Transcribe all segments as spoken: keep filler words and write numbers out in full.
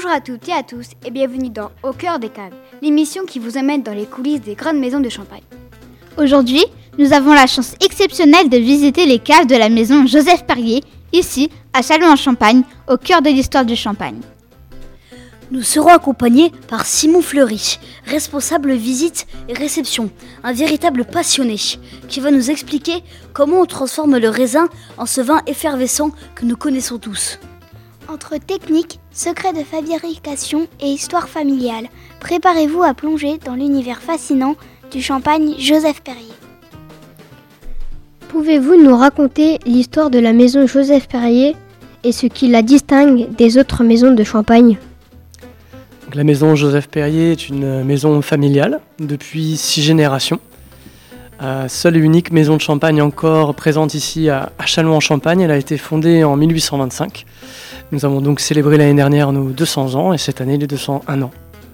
Bonjour à toutes et à tous et bienvenue dans Au cœur des caves, l'émission qui vous emmène dans les coulisses des grandes maisons de Champagne. Aujourd'hui, nous avons la chance exceptionnelle de visiter les caves de la maison Joseph Perrier, ici à Châlons-en-Champagne, au cœur de l'histoire du Champagne. Nous serons accompagnés par Simon Fleury, responsable visite et réception, un véritable passionné, qui va nous expliquer comment on transforme le raisin en ce vin effervescent que nous connaissons tous. Entre technique, secrets de fabrication et histoire familiale, préparez-vous à plonger dans l'univers fascinant du champagne Joseph Perrier. Pouvez-vous nous raconter l'histoire de la maison Joseph Perrier et ce qui la distingue des autres maisons de Champagne ? Donc, la maison Joseph Perrier est une maison familiale depuis six générations. Euh, seule et unique maison de Champagne encore présente ici à, à Châlons-en-Champagne. Elle a été fondée en mille huit cent vingt-cinq. Nous avons donc célébré l'année dernière nos deux cents ans et cette année les deux cent un ans.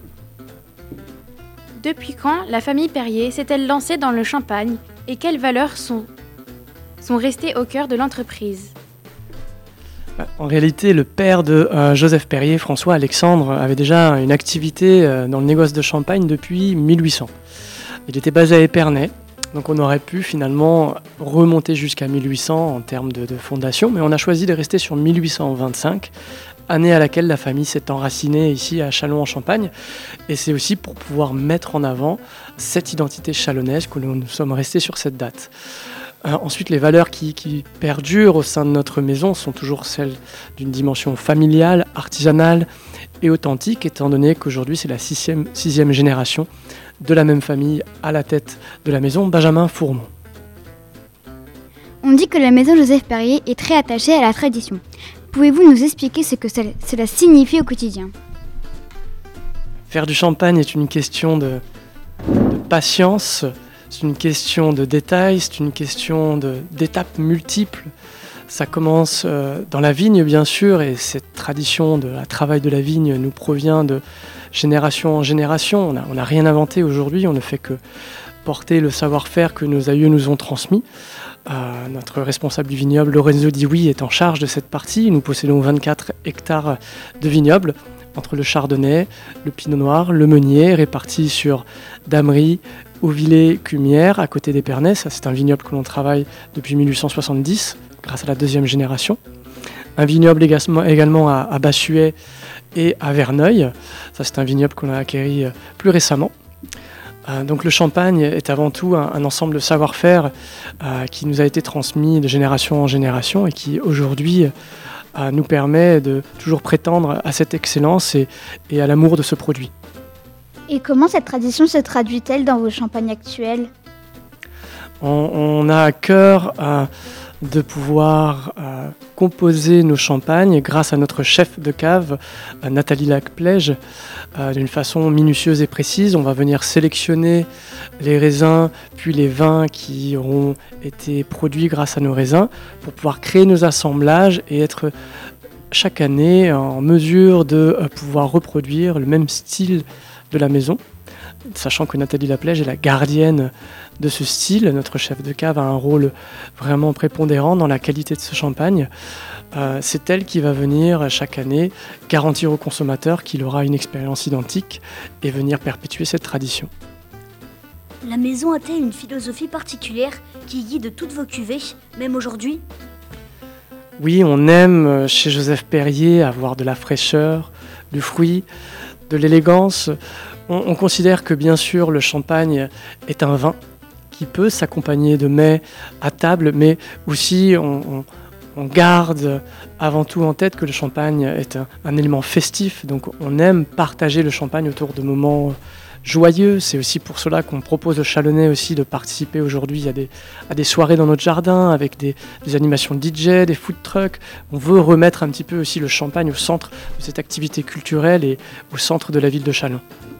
Depuis quand la famille Perrier s'est-elle lancée dans le champagne et quelles valeurs sont, sont restées au cœur de l'entreprise ? En réalité, le père de euh, Joseph Perrier, François Alexandre, avait déjà une activité euh, dans le négoce de champagne depuis mille huit cents. Il était basé à Épernay, donc on aurait pu finalement remonter jusqu'à mille huit cents en termes de, de fondation, mais on a choisi de rester sur mille huit cent vingt-cinq, année à laquelle la famille s'est enracinée ici à Châlons-en-Champagne. Et c'est aussi pour pouvoir mettre en avant cette identité chalonnaise que nous sommes restés sur cette date. Euh, ensuite, les valeurs qui, qui perdurent au sein de notre maison sont toujours celles d'une dimension familiale, artisanale et authentique, étant donné qu'aujourd'hui c'est la sixième, sixième génération de la même famille à la tête de la maison, Benjamin Fourmont. On dit que la maison Joseph Perrier est très attachée à la tradition. Pouvez-vous nous expliquer ce que cela signifie au quotidien ? Faire du champagne est une question de, de patience. C'est une question de détails, c'est une question de, d'étapes multiples. Ça commence euh, dans la vigne, bien sûr, et cette tradition de la travail de la vigne nous provient de génération en génération. On n'a on n'a rien inventé aujourd'hui, on ne fait que porter le savoir-faire que nos aïeux nous ont transmis. Euh, notre responsable du vignoble, Lorenzo Dioui, est en charge de cette partie. Nous possédons vingt-quatre hectares de vignobles, entre le chardonnay, le pinot noir, le meunier, répartis sur Damery, Auvillé, Cumières, à côté d'Épernay. Ça, c'est un vignoble que l'on travaille depuis mille huit cent soixante-dix, grâce à la deuxième génération. Un vignoble également, également à, à Bassuet et à Verneuil. Ça, c'est un vignoble qu'on a acquéri plus récemment. Euh, donc le champagne est avant tout un, un ensemble de savoir-faire euh, qui nous a été transmis de génération en génération et qui aujourd'hui euh, nous permet de toujours prétendre à cette excellence et, et à l'amour de ce produit. Et comment cette tradition se traduit-elle dans vos champagnes actuels ? On, on a à cœur euh, de pouvoir euh, composer nos champagnes grâce à notre chef de cave, euh, Nathalie Lacplège, euh, d'une façon minutieuse et précise. On va venir sélectionner les raisins, puis les vins qui auront été produits grâce à nos raisins, pour pouvoir créer nos assemblages et être chaque année en mesure de euh, pouvoir reproduire le même style de la maison, sachant que Nathalie Lacplège est la gardienne de ce style. Notre chef de cave a un rôle vraiment prépondérant dans la qualité de ce champagne. Euh, c'est elle qui va venir chaque année garantir au consommateur qu'il aura une expérience identique et venir perpétuer cette tradition. La maison a-t-elle une philosophie particulière qui guide toutes vos cuvées, même aujourd'hui ? Oui, on aime chez Joseph Perrier avoir de la fraîcheur, du fruit, de l'élégance. On, on considère que bien sûr le champagne est un vin qui peut s'accompagner de mets à table, mais aussi on, on, on garde avant tout en tête que le champagne est un, un élément festif, donc on aime partager le champagne autour de moments joyeux. C'est aussi pour cela qu'on propose aux Chalonnais aussi de participer aujourd'hui à des, à des soirées dans notre jardin avec des, des animations D J, des food trucks. On veut remettre un petit peu aussi le champagne au centre de cette activité culturelle et au centre de la ville de Châlons.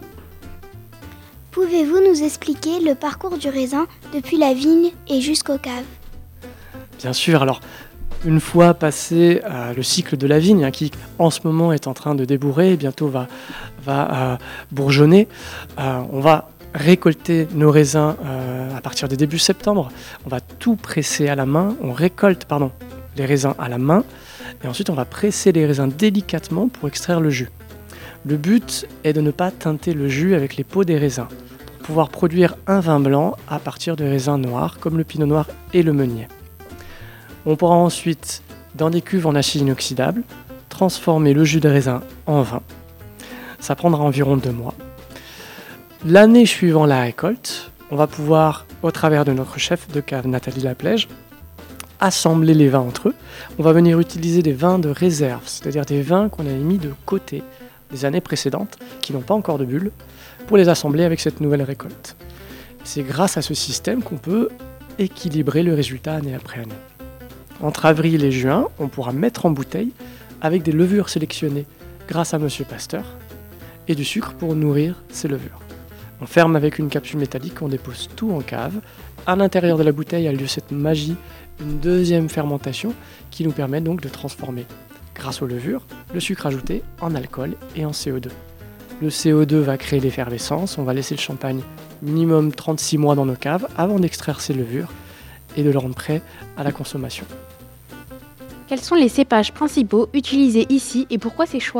Pouvez-vous nous expliquer le parcours du raisin depuis la vigne et jusqu'aux caves ? Bien sûr, alors une fois passé euh, le cycle de la vigne, hein, qui en ce moment est en train de débourrer et bientôt va, va euh, bourgeonner, euh, on va récolter nos raisins euh, à partir de début septembre. On va tout presser à la main, on récolte pardon, les raisins à la main et ensuite on va presser les raisins délicatement pour extraire le jus. Le but est de ne pas teinter le jus avec les peaux des raisins, pour pouvoir produire un vin blanc à partir de raisins noirs, comme le pinot noir et le meunier. On pourra ensuite, dans des cuves en acier inoxydable, transformer le jus de raisin en vin. Ça prendra environ deux mois. L'année suivant la récolte, on va pouvoir, au travers de notre chef de cave Nathalie Laplège, assembler les vins entre eux. On va venir utiliser des vins de réserve, c'est-à-dire des vins qu'on avait mis de côté des années précédentes, qui n'ont pas encore de bulles, pour les assembler avec cette nouvelle récolte. C'est grâce à ce système qu'on peut équilibrer le résultat année après année. Entre avril et juin, on pourra mettre en bouteille avec des levures sélectionnées grâce à Monsieur Pasteur et du sucre pour nourrir ces levures. On ferme avec une capsule métallique, on dépose tout en cave. À l'intérieur de la bouteille a lieu cette magie, une deuxième fermentation qui nous permet donc de transformer, grâce aux levures, le sucre ajouté en alcool et en C O deux. Le C O deux va créer l'effervescence, on va laisser le champagne minimum trente-six mois dans nos caves avant d'extraire ces levures et de le rendre prêt à la consommation. Quels sont les cépages principaux utilisés ici et pourquoi ces choix ?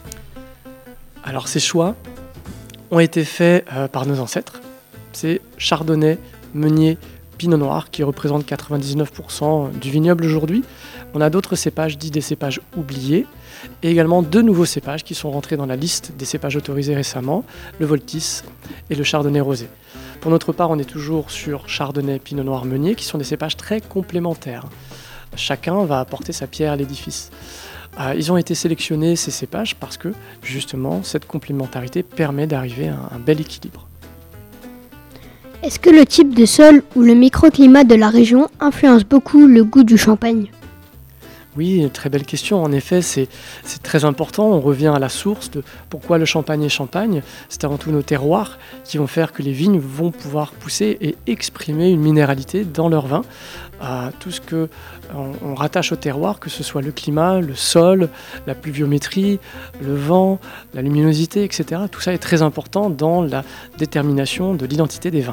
Alors ces choix ont été faits euh, par nos ancêtres. C'est Chardonnay, Meunier, Pinot Noir qui représentent quatre-vingt-dix-neuf pour cent du vignoble aujourd'hui. On a d'autres cépages dits des cépages oubliés et également deux nouveaux cépages qui sont rentrés dans la liste des cépages autorisés récemment, le Voltis et le Chardonnay rosé. Pour notre part, on est toujours sur Chardonnay, Pinot Noir, Meunier qui sont des cépages très complémentaires. Chacun va apporter sa pierre à l'édifice. Euh, ils ont été sélectionnés, ces cépages, parce que justement, cette complémentarité permet d'arriver à un bel équilibre. Est-ce que le type de sol ou le microclimat de la région influence beaucoup le goût du champagne ? Oui, très belle question. En effet, c'est, c'est très important. On revient à la source de pourquoi le champagne est champagne. C'est avant tout nos terroirs qui vont faire que les vignes vont pouvoir pousser et exprimer une minéralité dans leur vin. Euh, tout ce que on, on rattache au terroir, que ce soit le climat, le sol, la pluviométrie, le vent, la luminosité, et cetera. Tout ça est très important dans la détermination de l'identité des vins.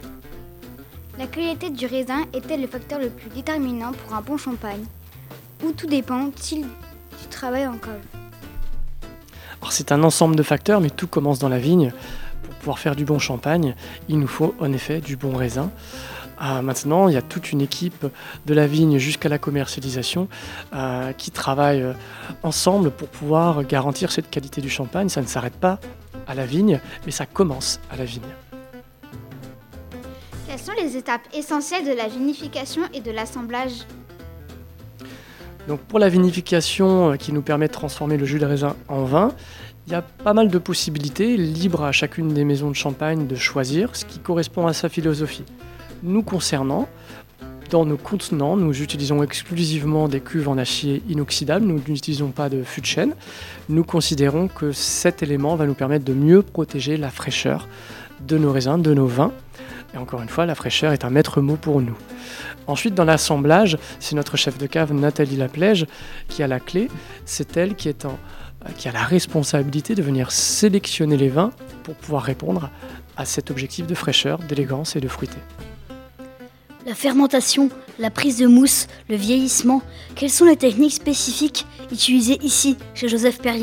La qualité du raisin est-elle le facteur le plus déterminant pour un bon champagne ? Ou tout dépend-il du travail en cave ? Alors c'est un ensemble de facteurs, mais tout commence dans la vigne. Pour pouvoir faire du bon champagne, il nous faut en effet du bon raisin. Euh, maintenant, il y a toute une équipe de la vigne jusqu'à la commercialisation euh, qui travaille euh, ensemble pour pouvoir garantir cette qualité du champagne. Ça ne s'arrête pas à la vigne, mais ça commence à la vigne. Quelles sont les étapes essentielles de la vinification et de l'assemblage ? Donc pour la vinification euh, qui nous permet de transformer le jus de raisin en vin, il y a pas mal de possibilités, libre à chacune des maisons de champagne de choisir ce qui correspond à sa philosophie. Nous concernant, dans nos contenants, nous utilisons exclusivement des cuves en acier inoxydable, nous n'utilisons pas de fût de chêne. Nous considérons que cet élément va nous permettre de mieux protéger la fraîcheur de nos raisins, de nos vins. Et encore une fois, la fraîcheur est un maître mot pour nous. Ensuite, dans l'assemblage, c'est notre chef de cave Nathalie Laplège qui a la clé. C'est elle qui, est en, qui a la responsabilité de venir sélectionner les vins pour pouvoir répondre à cet objectif de fraîcheur, d'élégance et de fruité. La fermentation, la prise de mousse, le vieillissement, quelles sont les techniques spécifiques utilisées ici, chez Joseph Perrier ?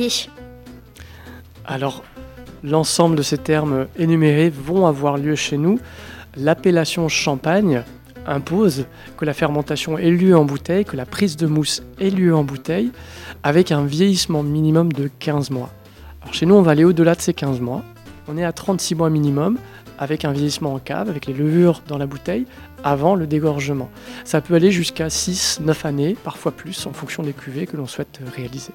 Alors, l'ensemble de ces termes énumérés vont avoir lieu chez nous. L'appellation champagne impose que la fermentation ait lieu en bouteille, que la prise de mousse ait lieu en bouteille, avec un vieillissement minimum de quinze mois. Alors chez nous, on va aller au-delà de ces quinze mois. On est à trente-six mois minimum, avec un vieillissement en cave, avec les levures dans la bouteille, avant le dégorgement. Ça peut aller jusqu'à six neuf années, parfois plus, en fonction des cuvées que l'on souhaite réaliser.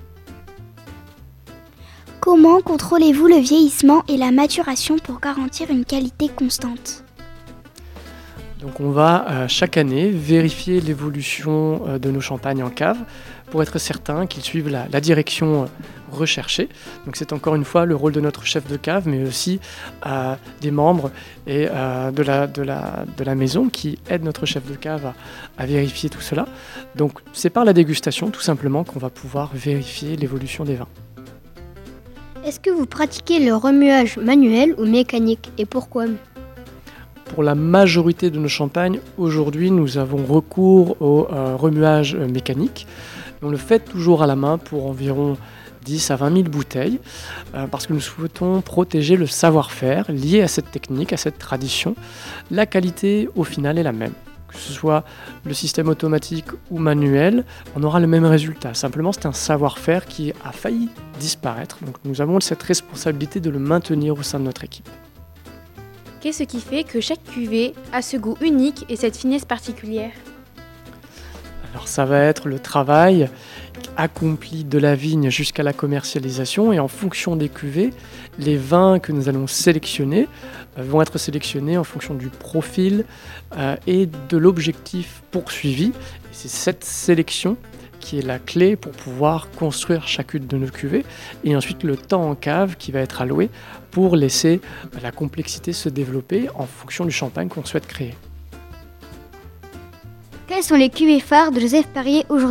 Comment contrôlez-vous le vieillissement et la maturation pour garantir une qualité constante ? Donc on va euh, chaque année vérifier l'évolution euh, de nos champagnes en cave pour être certain qu'ils suivent la, la direction euh, recherchée. Donc c'est encore une fois le rôle de notre chef de cave, mais aussi euh, des membres et euh, de, la, de, la, de la maison qui aident notre chef de cave à, à vérifier tout cela. Donc c'est par la dégustation tout simplement qu'on va pouvoir vérifier l'évolution des vins. Est-ce que vous pratiquez le remuage manuel ou mécanique et pourquoi ? Pour la majorité de nos champagnes, aujourd'hui, nous avons recours au euh, remuage mécanique. On le fait toujours à la main pour environ dix à vingt mille bouteilles, euh, parce que nous souhaitons protéger le savoir-faire lié à cette technique, à cette tradition. La qualité, au final, est la même. Que ce soit le système automatique ou manuel, on aura le même résultat. Simplement, c'est un savoir-faire qui a failli disparaître. Donc nous avons cette responsabilité de le maintenir au sein de notre équipe. Qu'est-ce qui fait que chaque cuvée a ce goût unique et cette finesse particulière ? Alors ça va être le travail accompli de la vigne jusqu'à la commercialisation, et en fonction des cuvées, les vins que nous allons sélectionner euh, vont être sélectionnés en fonction du profil euh, et de l'objectif poursuivi. Et c'est cette sélection qui est la clé pour pouvoir construire chacune de nos cuvées, et ensuite le temps en cave qui va être alloué pour laisser la complexité se développer en fonction du champagne qu'on souhaite créer. Quelles sont les cuvées phares de Joseph Perrier aujourd'hui ?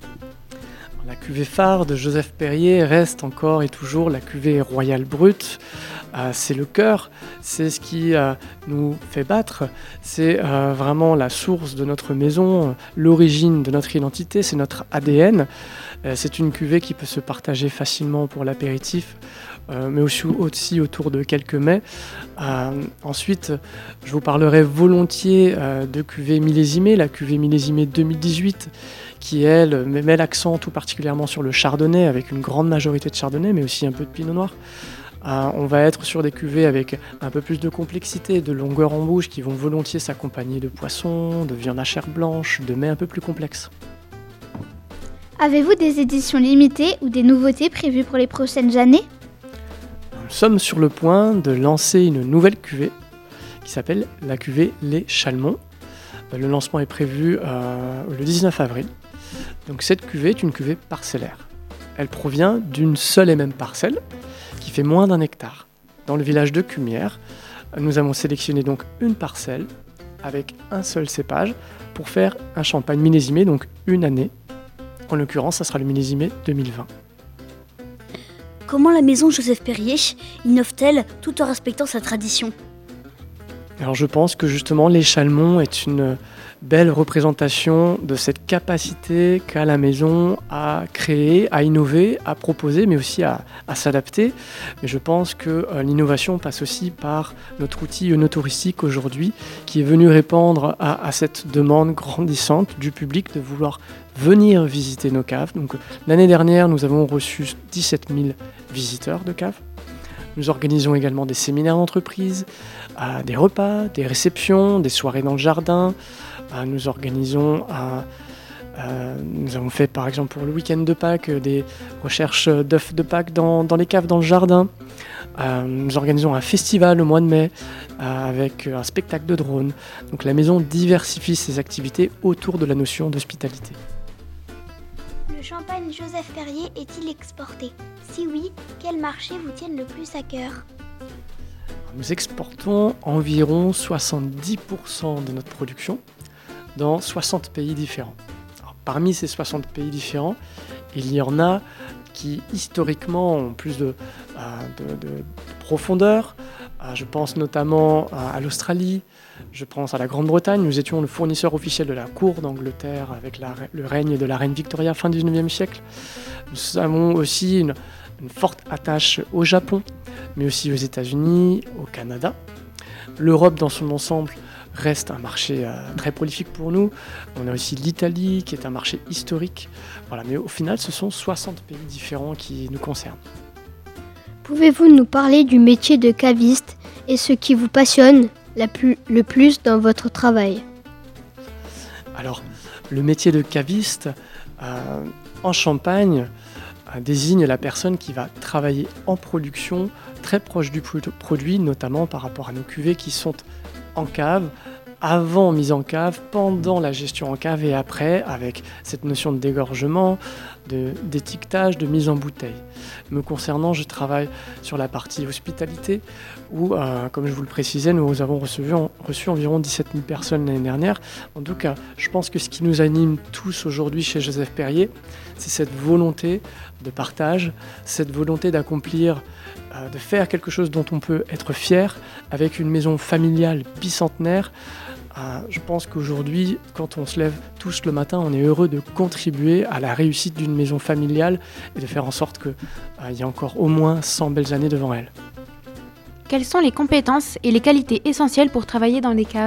La cuvée phare de Joseph Perrier reste encore et toujours la cuvée royale brute. Euh, c'est le cœur, c'est ce qui euh, nous fait battre, c'est euh, vraiment la source de notre maison, l'origine de notre identité, c'est notre A D N. Euh, c'est une cuvée qui peut se partager facilement pour l'apéritif, euh, mais aussi, aussi autour de quelques mets. Euh, ensuite, je vous parlerai volontiers euh, de cuvée millésimée, la cuvée millésimée deux mille dix-huit, qui, elle, met l'accent tout particulièrement sur le chardonnay, avec une grande majorité de chardonnay, mais aussi un peu de pinot noir. Euh, on va être sur des cuvées avec un peu plus de complexité, de longueur en bouche, qui vont volontiers s'accompagner de poissons, de viande à chair blanche, de mets un peu plus complexes. Avez-vous des éditions limitées ou des nouveautés prévues pour les prochaines années ? Nous sommes sur le point de lancer une nouvelle cuvée qui s'appelle la cuvée Les Chalmons. Le lancement est prévu euh, le dix-neuf avril. Donc cette cuvée est une cuvée parcellaire. Elle provient d'une seule et même parcelle qui fait moins d'un hectare. Dans le village de Cumières, nous avons sélectionné donc une parcelle avec un seul cépage pour faire un champagne millésimé, donc une année. En l'occurrence, ça sera le millésimé deux mille vingt. Comment la maison Joseph Perrier innove-t-elle tout en respectant sa tradition ? Alors je pense que justement les Chalmons est une belle représentation de cette capacité qu'a la maison à créer, à innover, à proposer, mais aussi à, à s'adapter. Mais je pense que euh, l'innovation passe aussi par notre outil œnotouristique aujourd'hui, qui est venu répondre à, à cette demande grandissante du public de vouloir venir visiter nos caves. Donc l'année dernière, nous avons reçu dix-sept mille visiteurs de caves. Nous organisons également des séminaires d'entreprise, euh, des repas, des réceptions, des soirées dans le jardin. Euh, nous organisons, euh, euh, nous avons fait par exemple pour le week-end de Pâques des recherches d'œufs de Pâques dans, dans les caves dans le jardin. Euh, nous organisons un festival au mois de mai euh, avec un spectacle de drones. Donc la maison diversifie ses activités autour de la notion d'hospitalité. Le champagne Joseph Perrier est-il exporté ? Si oui, quels marchés vous tiennent le plus à cœur ? Nous exportons environ soixante-dix pour cent de notre production dans soixante pays différents. Alors, parmi ces soixante pays différents, il y en a qui historiquement ont plus de, euh, de, de, de profondeur. Euh, je pense notamment à, à l'Australie, je pense à la Grande-Bretagne. Nous étions le fournisseur officiel de la cour d'Angleterre avec la, le règne de la reine Victoria fin du dix-neuvième siècle. Nous avons aussi une, une forte attache au Japon, mais aussi aux États-Unis, au Canada. L'Europe dans son ensemble reste un marché euh, très prolifique pour nous. On a aussi l'Italie qui est un marché historique. Voilà, mais au final, ce sont soixante pays différents qui nous concernent. Pouvez-vous nous parler du métier de caviste et ce qui vous passionne la plus, le plus dans votre travail ? Alors, le métier de caviste euh, en Champagne euh, désigne la personne qui va travailler en production très proche du produit, notamment par rapport à nos cuvées qui sont en cave, avant mise en cave, pendant la gestion en cave et après, avec cette notion de dégorgement, de, d'étiquetage, de mise en bouteille. Me concernant, je travaille sur la partie hospitalité où, euh, comme je vous le précisais, nous avons reçu, reçu environ dix-sept mille personnes l'année dernière. En tout cas, je pense que ce qui nous anime tous aujourd'hui chez Joseph Perrier, c'est cette volonté de partage, cette volonté d'accomplir, euh, de faire quelque chose dont on peut être fier avec une maison familiale bicentenaire, Euh, je pense qu'aujourd'hui, quand on se lève tous le matin, on est heureux de contribuer à la réussite d'une maison familiale et de faire en sorte qu'il euh, y ait encore au moins cent belles années devant elle. Quelles sont les compétences et les qualités essentielles pour travailler dans les caves ?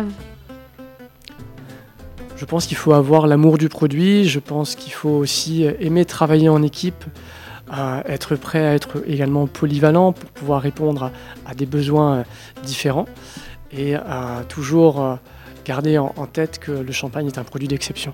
Je pense qu'il faut avoir l'amour du produit, je pense qu'il faut aussi aimer travailler en équipe, euh, être prêt à être également polyvalent pour pouvoir répondre à, à des besoins différents et à toujours euh, garder en, en tête que le champagne est un produit d'exception.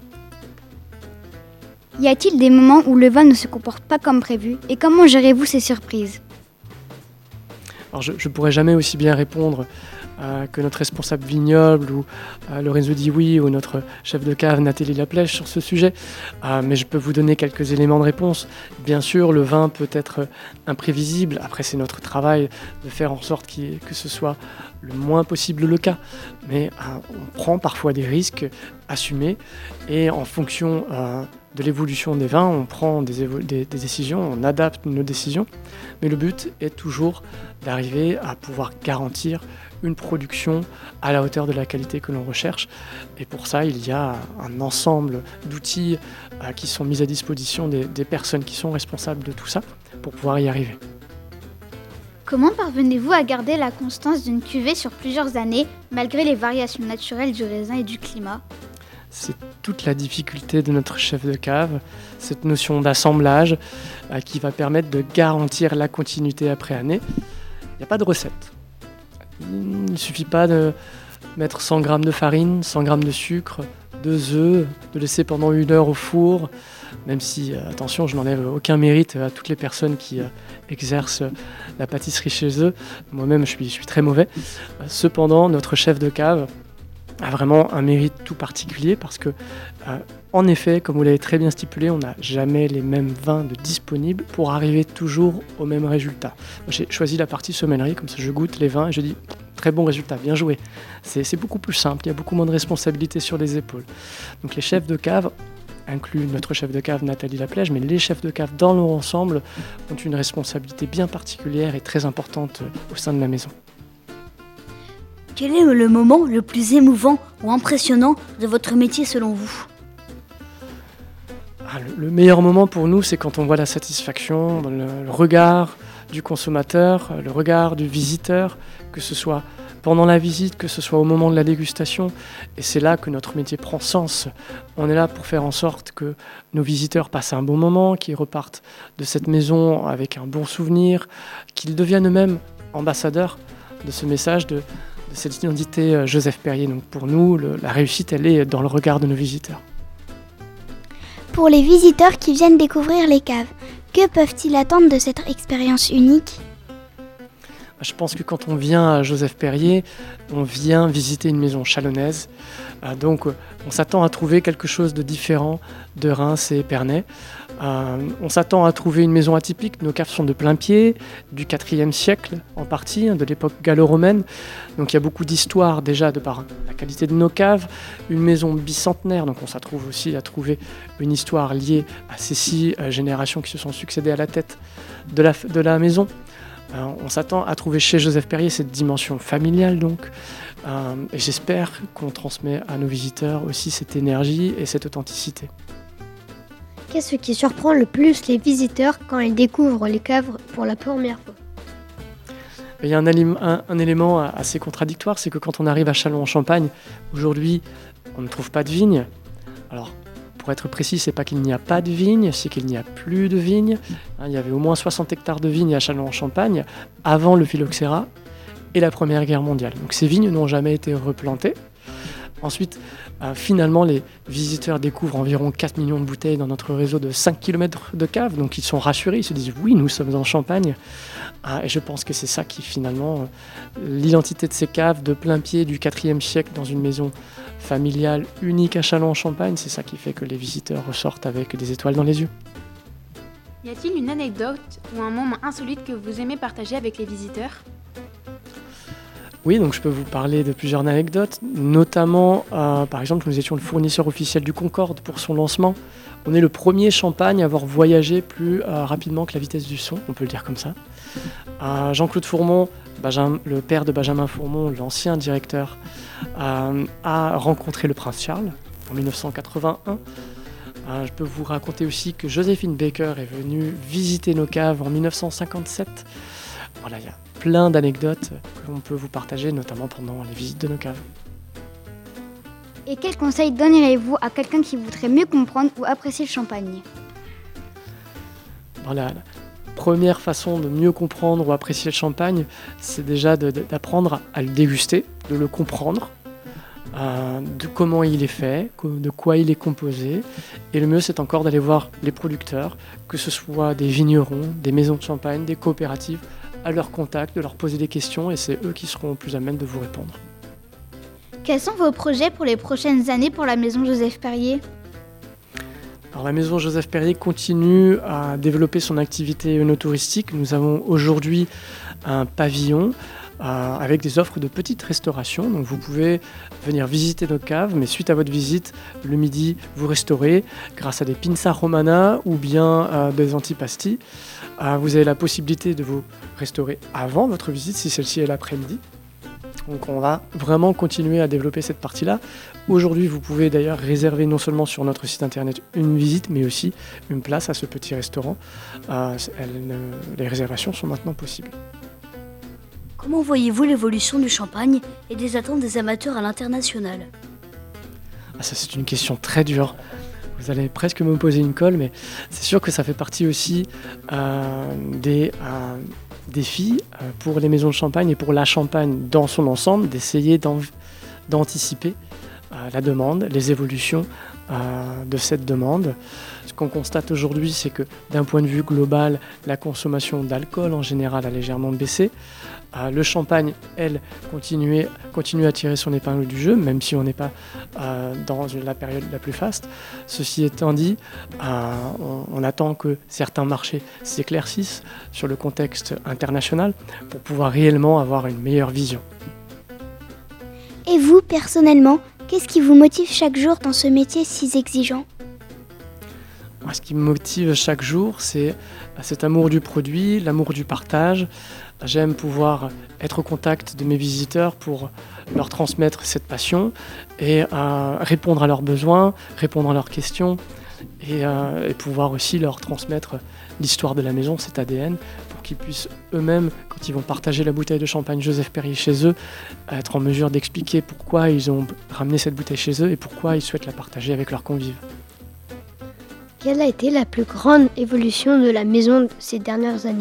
Y a-t-il des moments où le vin ne se comporte pas comme prévu et comment gérez-vous ces surprises ? Alors je ne pourrais jamais aussi bien répondre euh, que notre responsable vignoble ou euh, Lorenzo Di Oui ou notre chef de cave Nathalie Laplèche sur ce sujet, euh, mais je peux vous donner quelques éléments de réponse. Bien sûr, le vin peut être imprévisible, après c'est notre travail de faire en sorte qu'il, que ce soit le moins possible le cas, mais euh, on prend parfois des risques assumés et en fonction euh, de l'évolution des vins, on prend des, évo- des, des décisions, on adapte nos décisions, mais le but est toujours d'arriver à pouvoir garantir une production à la hauteur de la qualité que l'on recherche. Et pour ça, il y a un ensemble d'outils euh, qui sont mis à disposition des, des personnes qui sont responsables de tout ça pour pouvoir y arriver. Comment parvenez-vous à garder la constance d'une cuvée sur plusieurs années, malgré les variations naturelles du raisin et du climat ? C'est toute la difficulté de notre chef de cave, cette notion d'assemblage euh, qui va permettre de garantir la continuité après année. Il n'y a pas de recette. Il ne suffit pas de mettre cent grammes de farine, cent grammes de sucre, deux œufs, de laisser pendant une heure au four, même si, euh, attention, je n'enlève aucun mérite à toutes les personnes qui euh, exercent la pâtisserie chez eux. Moi-même, je suis, je suis très mauvais. Euh, cependant, notre chef de cave a vraiment un mérite tout particulier parce que, euh, en effet, comme vous l'avez très bien stipulé, on n'a jamais les mêmes vins de disponibles pour arriver toujours au même résultat. Moi, j'ai choisi la partie sommellerie, comme ça je goûte les vins et je dis très bon résultat, bien joué. C'est, c'est beaucoup plus simple, il y a beaucoup moins de responsabilités sur les épaules. Donc les chefs de cave, inclus notre chef de cave Nathalie Laplèche, mais les chefs de cave dans leur ensemble ont une responsabilité bien particulière et très importante au sein de la maison. Quel est le moment le plus émouvant ou impressionnant de votre métier selon vous ? Ah, le, le meilleur moment pour nous, c'est quand on voit la satisfaction, le, le regard du consommateur, le regard du visiteur, que ce soit pendant la visite, que ce soit au moment de la dégustation. Et c'est là que notre métier prend sens. On est là pour faire en sorte que nos visiteurs passent un bon moment, qu'ils repartent de cette maison avec un bon souvenir, qu'ils deviennent eux-mêmes ambassadeurs de ce message de de cette identité Joseph Perrier. Donc pour nous, le, la réussite, elle est dans le regard de nos visiteurs. Pour les visiteurs qui viennent découvrir les caves, que peuvent-ils attendre de cette expérience unique ? Je pense que quand on vient à Joseph Perrier, on vient visiter une maison chalonnaise. Euh, donc on s'attend à trouver quelque chose de différent de Reims et Épernay. Euh, on s'attend à trouver une maison atypique. Nos caves sont de plein pied, du quatrième siècle en partie, de l'époque gallo-romaine. Donc il y a beaucoup d'histoire déjà de par la qualité de nos caves. Une maison bicentenaire, donc on s'attrouve aussi à trouver une histoire liée à ces six euh, générations qui se sont succédées à la tête de la, de la maison. Euh, on s'attend à trouver chez Joseph Perrier cette dimension familiale donc. Euh, et j'espère qu'on transmet à nos visiteurs aussi cette énergie et cette authenticité. Qu'est-ce qui surprend le plus les visiteurs quand ils découvrent les caves pour la première fois ? Il y a un, alim- un, un élément assez contradictoire, c'est que quand on arrive à Châlons-en-Champagne, aujourd'hui, on ne trouve pas de vignes. Alors, pour être précis, c'est pas qu'il n'y a pas de vignes, c'est qu'il n'y a plus de vignes. Il y avait au moins soixante hectares de vignes à Châlons-en-Champagne avant le phylloxéra et la Première Guerre mondiale. Donc ces vignes n'ont jamais été replantées. Ensuite, euh, finalement, les visiteurs découvrent environ quatre millions de bouteilles dans notre réseau de cinq kilomètres de caves. Donc ils sont rassurés, ils se disent « oui, nous sommes en Champagne euh, ». Et je pense que c'est ça qui, finalement, euh, l'identité de ces caves de plein pied du quatrième siècle dans une maison familiale unique à Châlons-en-Champagne, c'est ça qui fait que les visiteurs ressortent avec des étoiles dans les yeux. Y a-t-il une anecdote ou un moment insolite que vous aimez partager avec les visiteurs ? Oui, donc je peux vous parler de plusieurs anecdotes, notamment, euh, par exemple, nous étions le fournisseur officiel du Concorde pour son lancement. On est le premier champagne à avoir voyagé plus euh, rapidement que la vitesse du son, on peut le dire comme ça. Euh, Jean-Claude Fourmont Benjamin, le père de Benjamin Fourmont, l'ancien directeur, euh, a rencontré le prince Charles en mille neuf cent quatre-vingt-un. Euh, je peux vous raconter aussi que Joséphine Baker est venue visiter nos caves en mille neuf cent cinquante-sept. Voilà, il y a plein d'anecdotes que l'on peut vous partager, notamment pendant les visites de nos caves. Et quels conseils donneriez-vous à quelqu'un qui voudrait mieux comprendre ou apprécier le champagne ? Voilà, la première façon de mieux comprendre ou apprécier le champagne, c'est déjà de, de, d'apprendre à le déguster, de le comprendre, euh, de comment il est fait, de quoi il est composé. Et le mieux, c'est encore d'aller voir les producteurs, que ce soit des vignerons, des maisons de champagne, des coopératives, à leur contact, de leur poser des questions, et c'est eux qui seront plus à même de vous répondre. Quels sont vos projets pour les prochaines années pour la maison Joseph Perrier ? Alors, la maison Joseph Perrier continue à développer son activité œnotouristique. Nous avons aujourd'hui un pavillon euh, avec des offres de petites restaurations. Donc vous pouvez venir visiter nos caves, mais suite à votre visite, le midi, vous restaurez grâce à des pinza romana ou bien euh, des antipasti. Euh, vous avez la possibilité de vous restaurer avant votre visite si celle-ci est l'après-midi. Donc on va vraiment continuer à développer cette partie-là. Aujourd'hui, vous pouvez d'ailleurs réserver non seulement sur notre site internet une visite, mais aussi une place à ce petit restaurant. Euh, elle, euh, les réservations sont maintenant possibles. Comment voyez-vous l'évolution du champagne et des attentes des amateurs à l'international ? Ah, ça, c'est une question très dure. Vous allez presque me poser une colle, mais c'est sûr que ça fait partie aussi euh, des... Euh, défi pour les maisons de champagne et pour la Champagne dans son ensemble, d'essayer d'en, d'anticiper euh, la demande, les évolutions euh, de cette demande. Ce qu'on constate aujourd'hui, c'est que d'un point de vue global, la consommation d'alcool en général a légèrement baissé. Euh, le champagne, elle, continue, continue à tirer son épingle du jeu, même si on n'est pas euh, dans la période la plus faste. Ceci étant dit, euh, on, on attend que certains marchés s'éclaircissent sur le contexte international pour pouvoir réellement avoir une meilleure vision. Et vous, personnellement, qu'est-ce qui vous motive chaque jour dans ce métier si exigeant ? Ce qui me motive chaque jour, c'est cet amour du produit, l'amour du partage. J'aime pouvoir être au contact de mes visiteurs pour leur transmettre cette passion et euh, répondre à leurs besoins, répondre à leurs questions et, euh, et pouvoir aussi leur transmettre l'histoire de la maison, cet A D N, pour qu'ils puissent eux-mêmes, quand ils vont partager la bouteille de champagne Joseph Perrier chez eux, être en mesure d'expliquer pourquoi ils ont ramené cette bouteille chez eux et pourquoi ils souhaitent la partager avec leurs convives. Quelle a été la plus grande évolution de la maison ces dernières années ?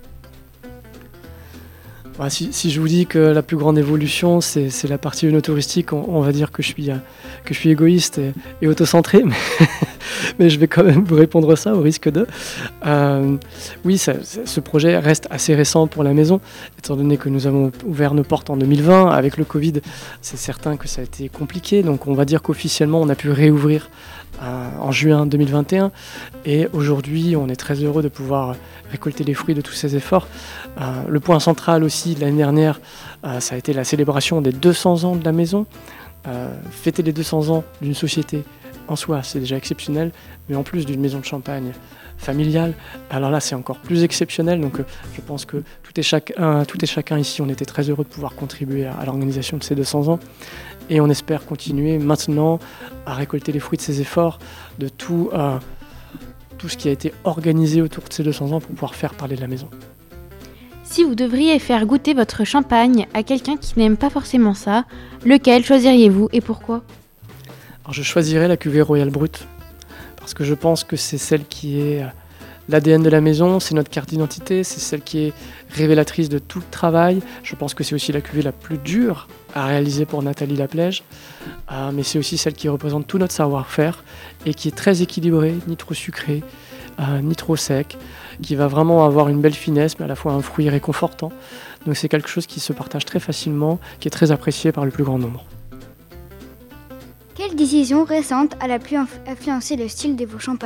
Bah, si, si je vous dis que la plus grande évolution, c'est, c'est la partie œnotouristique, on, on va dire que je suis, euh, que je suis égoïste et, et autocentré, mais, mais je vais quand même vous répondre ça au risque de. Euh, oui, ça, ça, ce projet reste assez récent pour la maison, étant donné que nous avons ouvert nos portes en deux mille vingt. Avec le Covid, c'est certain que ça a été compliqué, donc on va dire qu'officiellement, on a pu réouvrir euh, en juin deux mille vingt et un. Et aujourd'hui, on est très heureux de pouvoir récolter les fruits de tous ces efforts. Euh, le point central aussi, l'année dernière, euh, ça a été la célébration des deux cents ans de la maison. Euh, fêter les deux cents ans d'une société en soi, c'est déjà exceptionnel, mais en plus d'une maison de champagne familiale, alors là, c'est encore plus exceptionnel. Donc, euh, je pense que tout et, chacun, tout et chacun ici, on était très heureux de pouvoir contribuer à, à l'organisation de ces deux cents ans. Et on espère continuer maintenant à récolter les fruits de ces efforts, de tout, euh, tout ce qui a été organisé autour de ces deux cents ans pour pouvoir faire parler de la maison. Si vous devriez faire goûter votre champagne à quelqu'un qui n'aime pas forcément ça, lequel choisiriez-vous et pourquoi ? Alors je choisirais la cuvée Royal Brut, parce que je pense que c'est celle qui est l'A D N de la maison, c'est notre carte d'identité, c'est celle qui est révélatrice de tout le travail. Je pense que c'est aussi la cuvée la plus dure à réaliser pour Nathalie Laplège, euh, mais c'est aussi celle qui représente tout notre savoir-faire et qui est très équilibrée, ni trop sucrée, euh, ni trop sec, qui va vraiment avoir une belle finesse, mais à la fois un fruit réconfortant. Donc c'est quelque chose qui se partage très facilement, qui est très apprécié par le plus grand nombre. Quelle décision récente a la plus influencé le style de vos champagnes ?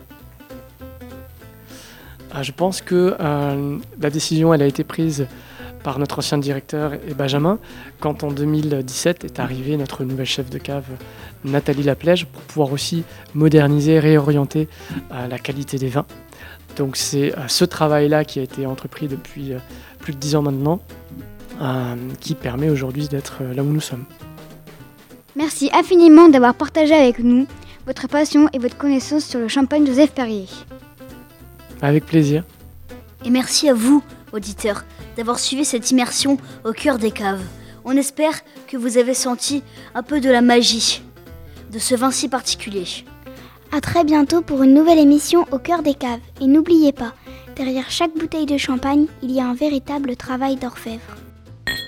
Ah, je pense que euh, la décision elle a été prise par notre ancien directeur et Benjamin, quand en deux mille dix-sept est arrivée notre nouvelle chef de cave, Nathalie Laplège, pour pouvoir aussi moderniser, réorienter euh, la qualité des vins. Donc c'est euh, ce travail-là qui a été entrepris depuis euh, plus de dix ans maintenant, euh, qui permet aujourd'hui d'être euh, là où nous sommes. Merci infiniment d'avoir partagé avec nous votre passion et votre connaissance sur le champagne Joseph Perrier. Avec plaisir. Et merci à vous, auditeurs, d'avoir suivi cette immersion au cœur des caves. On espère que vous avez senti un peu de la magie de ce vin si particulier. À très bientôt pour une nouvelle émission au cœur des caves. Et n'oubliez pas, derrière chaque bouteille de champagne, il y a un véritable travail d'orfèvre.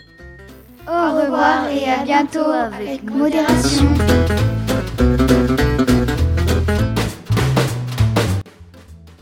Au revoir et à bientôt avec modération.